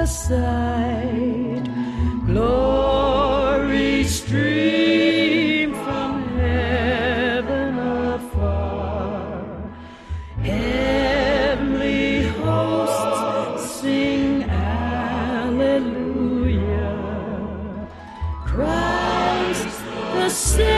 sight. Glory stream from heaven afar. Heavenly hosts sing Alleluia. Christ the Savior